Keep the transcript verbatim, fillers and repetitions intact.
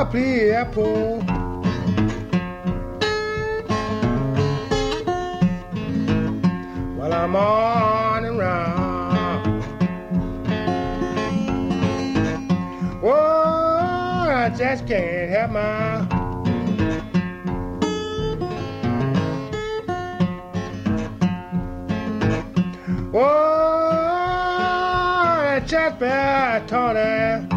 please, apple. While I'm on and round. Oh, I just can't help my. Oh, I just been Tony.